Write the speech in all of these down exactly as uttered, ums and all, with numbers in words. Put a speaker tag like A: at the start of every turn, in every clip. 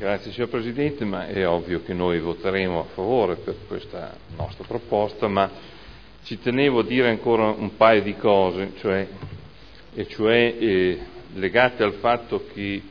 A: Grazie signor Presidente, ma è ovvio che noi voteremo a favore per questa nostra proposta, ma ci tenevo a dire ancora un paio di cose, cioè, e cioè eh, legate al fatto che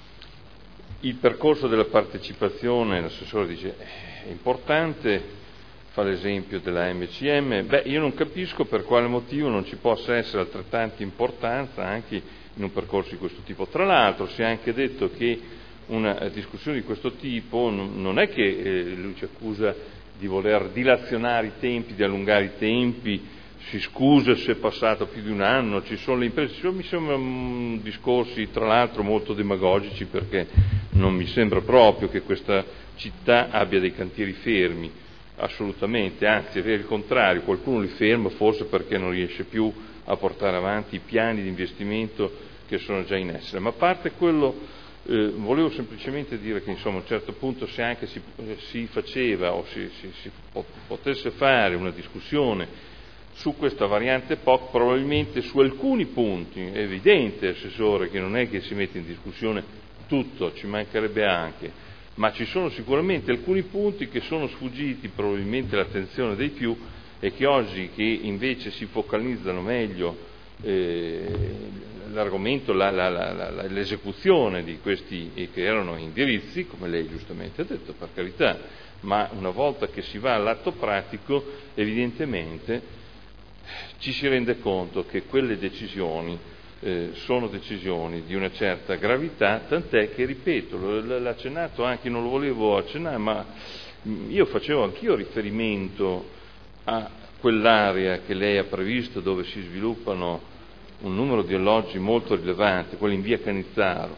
A: il percorso della partecipazione, l'assessore dice, è importante, fa l'esempio della M C M, beh io non capisco per quale motivo non ci possa essere altrettanta importanza anche in un percorso di questo tipo. Tra l'altro si è anche detto che una discussione di questo tipo non è che eh, lui ci accusa di voler dilazionare i tempi, di allungare i tempi, si scusa se è passato più di un anno, ci sono le imprese, mi sembrano discorsi tra l'altro molto demagogici, perché non mi sembra proprio che questa città abbia dei cantieri fermi, assolutamente, anzi è il contrario, qualcuno li ferma forse perché non riesce più a portare avanti i piani di investimento che sono già in essere. Ma a parte quello, eh, volevo semplicemente dire che insomma a un certo punto se anche si, si faceva o si, si, si potesse fare una discussione su questa variante P O C, probabilmente su alcuni punti, è evidente Assessore che non è che si mette in discussione tutto, ci mancherebbe anche, ma ci sono sicuramente alcuni punti che sono sfuggiti probabilmente all'attenzione dei più e che oggi che invece si focalizzano meglio eh, l'argomento, la, la, la, la, l'esecuzione di questi eh, che erano indirizzi, come lei giustamente ha detto, per carità, ma una volta che si va all'atto pratico evidentemente ci si rende conto che quelle decisioni eh, sono decisioni di una certa gravità, tant'è che, ripeto, l'ha accennato anche, non lo volevo accennare, ma io facevo anch'io riferimento a quell'area che lei ha previsto dove si sviluppano un numero di alloggi molto rilevante, quelli in via Canizzaro.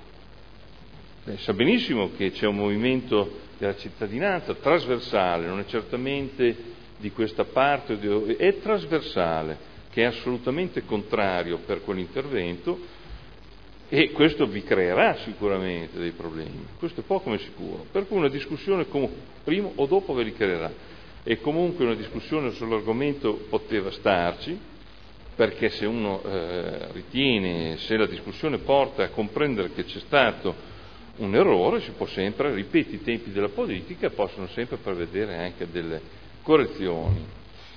A: Lei sa benissimo che c'è un movimento della cittadinanza trasversale, non è certamente di questa parte, è trasversale, che è assolutamente contrario per quell'intervento, e questo vi creerà sicuramente dei problemi, questo è poco ma sicuro, per cui una discussione come prima o dopo ve li creerà, e comunque una discussione sull'argomento poteva starci, perché se uno eh, ritiene, se la discussione porta a comprendere che c'è stato un errore, si può sempre, ripeto, i tempi della politica possono sempre prevedere anche delle correzioni.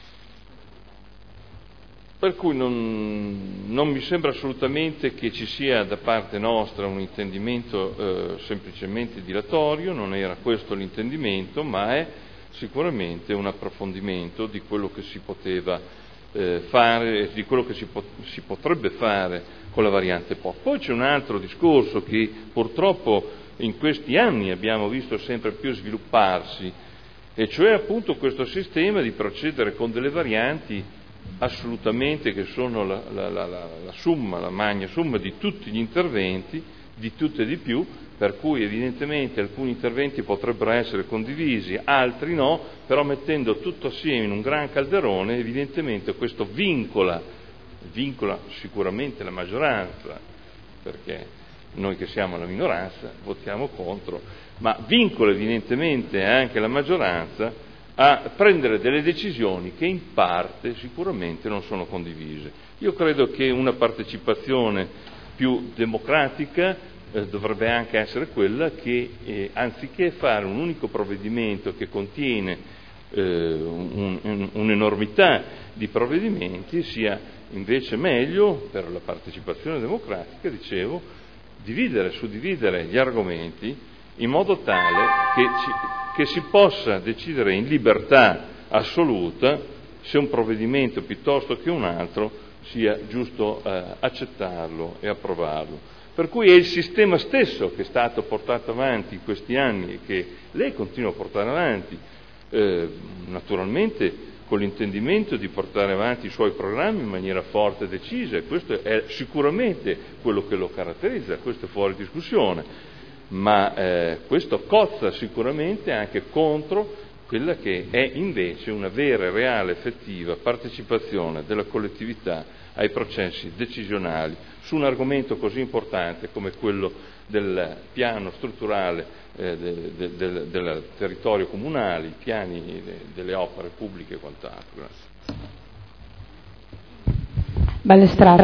A: Per cui non, non mi sembra assolutamente che ci sia da parte nostra un intendimento eh, semplicemente dilatorio, non era questo l'intendimento, ma è sicuramente un approfondimento di quello che si poteva eh, fare, di quello che si, pot- si potrebbe fare con la variante P O C. Poi c'è un altro discorso che purtroppo in questi anni abbiamo visto sempre più svilupparsi, e cioè appunto questo sistema di procedere con delle varianti assolutamente che sono la, la, la, la, la somma, la magna somma di tutti gli interventi, di tutte e di più, per cui evidentemente alcuni interventi potrebbero essere condivisi, altri no, però mettendo tutto assieme in un gran calderone evidentemente questo vincola, vincola sicuramente la maggioranza, perché noi che siamo la minoranza votiamo contro, ma vincola evidentemente anche la maggioranza a prendere delle decisioni che in parte sicuramente non sono condivise. Io credo che una partecipazione più democratica eh, dovrebbe anche essere quella che eh, anziché fare un unico provvedimento che contiene eh, un, un, un'enormità di provvedimenti, sia invece meglio per la partecipazione democratica, dicevo, dividere, suddividere gli argomenti in modo tale che, ci, che si possa decidere in libertà assoluta se un provvedimento piuttosto che un altro sia giusto eh, accettarlo e approvarlo. Per cui è il sistema stesso che è stato portato avanti in questi anni e che lei continua a portare avanti, eh, naturalmente con l'intendimento di portare avanti i suoi programmi in maniera forte e decisa, e questo è sicuramente quello che lo caratterizza, questo è fuori discussione. Ma eh, questo cozza sicuramente anche contro quella che è invece una vera e reale effettiva partecipazione della collettività ai processi decisionali su un argomento così importante come quello del piano strutturale eh, del, del, del, del territorio comunale, i piani de, delle opere pubbliche e quant'altro. Grazie.
B: Balestrata.